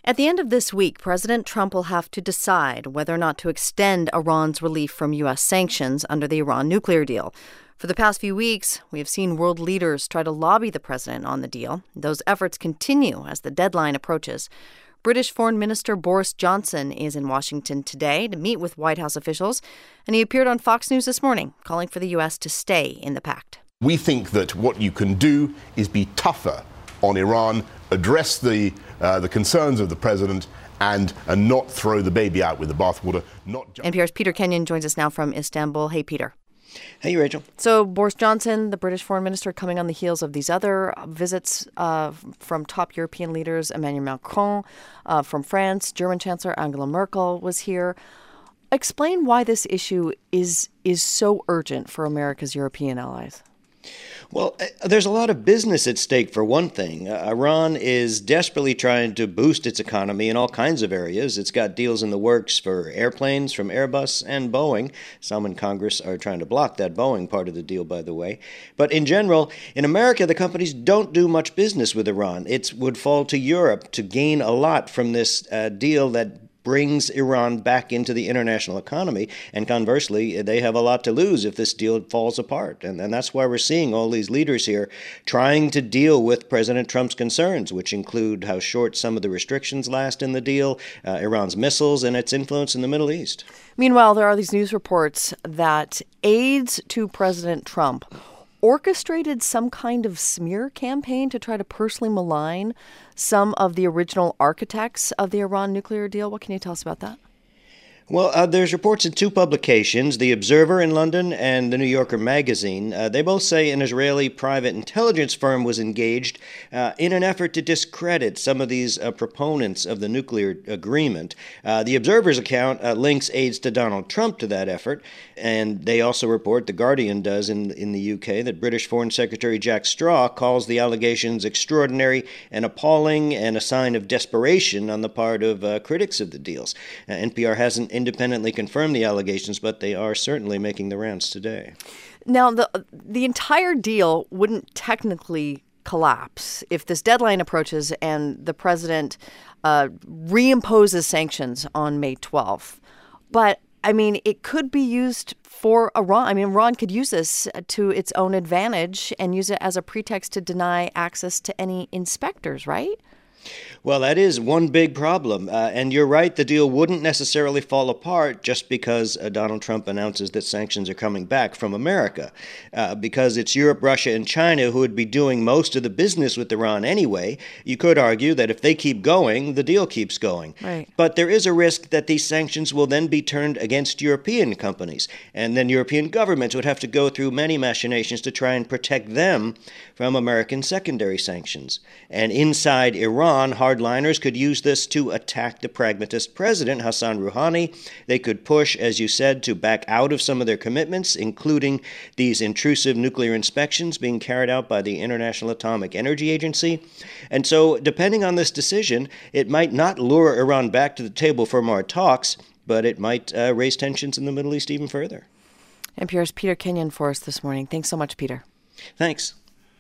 At the end of this week, President Trump will have to decide whether or not to extend Iran's relief from U.S. sanctions under the Iran nuclear deal. For the past few weeks, we have seen world leaders try to lobby the president on the deal. Those efforts continue as the deadline approaches. British Foreign Minister Boris Johnson is in Washington today to meet with White House officials, and he appeared on Fox News this morning, calling for the U.S. to stay in the pact. We think that what you can do is be tougher on Iran, address the concerns of the president, and not throw the baby out with the bathwater. NPR's Peter Kenyon joins us now from Istanbul. Hey, Peter. Hey, Rachel. So Boris Johnson, the British foreign minister, coming on the heels of these other visits from top European leaders. Emmanuel Macron from France, German Chancellor Angela Merkel was here. Explain why this issue is so urgent for America's European allies. Well, there's a lot of business at stake, for one thing. Iran is desperately trying to boost its economy in all kinds of areas. It's got deals in the works for airplanes from Airbus and Boeing. Some in Congress are trying to block that Boeing part of the deal, by the way. But in general, in America, the companies don't do much business with Iran. It would fall to Europe to gain a lot from this deal that brings Iran back into the international economy. And conversely, they have a lot to lose if this deal falls apart. And that's why we're seeing all these leaders here trying to deal with President Trump's concerns, which include how short some of the restrictions last in the deal, Iran's missiles, and its influence in the Middle East. Meanwhile, there are these news reports that aides to President Trump orchestrated some kind of smear campaign to try to personally malign some of the original architects of the Iran nuclear deal. What can you tell us about that? Well, there's reports in two publications, The Observer in London and The New Yorker magazine. They both say an Israeli private intelligence firm was engaged in an effort to discredit some of these proponents of the nuclear agreement. The Observer's account links aides to Donald Trump to that effort, and they also report, The Guardian does in the UK, that British Foreign Secretary Jack Straw calls the allegations extraordinary and appalling and a sign of desperation on the part of critics of the deals. NPR hasn't independently confirm the allegations, but they are certainly making the rounds today. Now, the entire deal wouldn't technically collapse if this deadline approaches and the president reimposes sanctions on May 12th. But, I mean, it could be used for Iran. I mean, Iran could use this to its own advantage and use it as a pretext to deny access to any inspectors, right? Well, that is one big problem. And you're right, the deal wouldn't necessarily fall apart just because Donald Trump announces that sanctions are coming back from America. Because it's Europe, Russia, and China who would be doing most of the business with Iran anyway. You could argue that if they keep going, the deal keeps going. Right. But there is a risk that these sanctions will then be turned against European companies. And then European governments would have to go through many machinations to try and protect them from American secondary sanctions. And inside Iran, hardliners could use this to attack the pragmatist president, Hassan Rouhani. They could push, as you said, to back out of some of their commitments, including these intrusive nuclear inspections being carried out by the International Atomic Energy Agency. And so, depending on this decision, it might not lure Iran back to the table for more talks, but it might raise tensions in the Middle East even further. NPR's Peter Kenyon for us this morning. Thanks so much, Peter. Thanks.